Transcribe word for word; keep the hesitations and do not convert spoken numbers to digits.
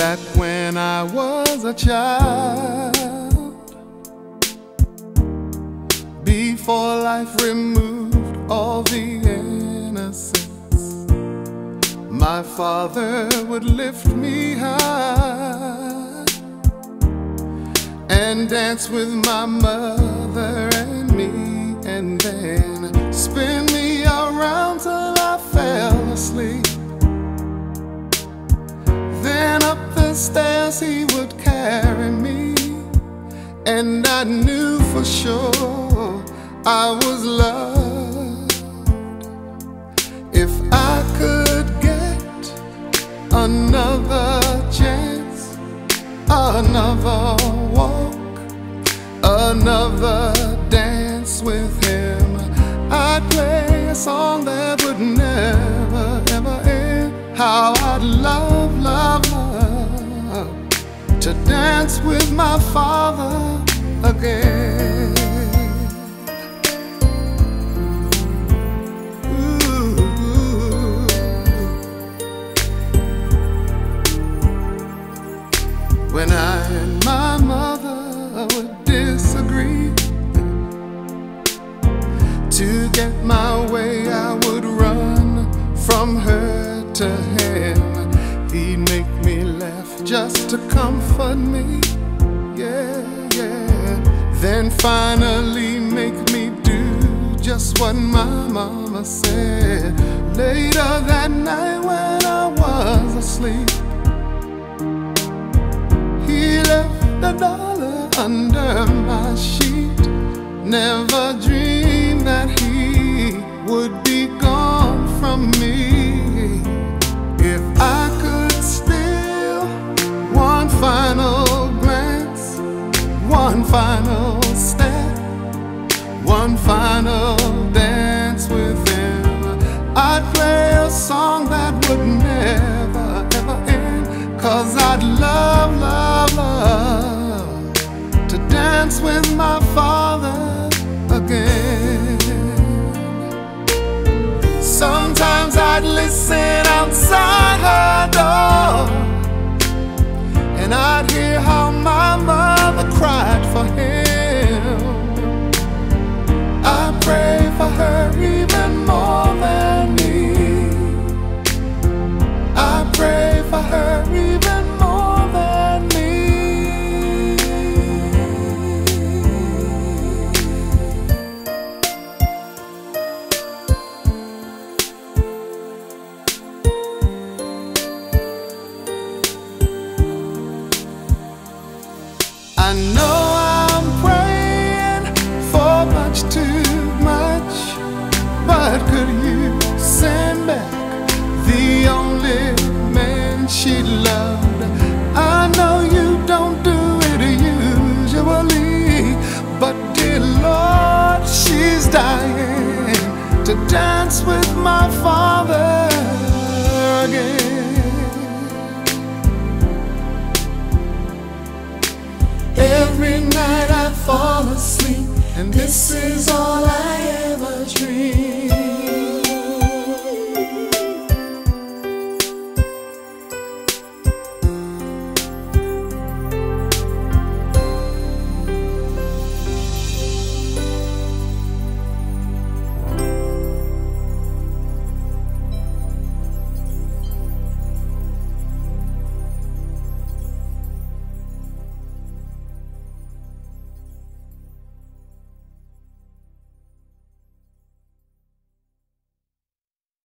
back when I was a child, before life removed all the innocence, my father would lift me high and dance with my mother and me, and then spin me around till I fell asleep. Then up the stairs he would carry me, and I knew for sure I was loved. If I could get another chance, another walk, another dance with him, I'd play a song that would never, ever end. How I'd love, love, love to dance with my father again. Ooh. When I and my mother would disagree, to get my way I would run from her to him. He'd make me laugh just to comfort me, yeah, yeah. Then finally make me do just what my mama said. Later that night when I was asleep, he left a dollar under my sheet. Never dreamed that he would be gone from me. If I could steal one final glance, one final step, one final dance with him, I'd play a song that would never, ever end. 'Cause I'd love, love, love to dance with my father again. Sometimes I'd listen outside her door, and I'd hear how my mother cried for him. I pray for her even more than me. I pray for her even more than me. I know I'm praying for much too much, but could you send back the only man she loved? I know you don't do it usually, but dear Lord, she's dying to dance with my father again. Every night I fall asleep, and this is all I ever dream.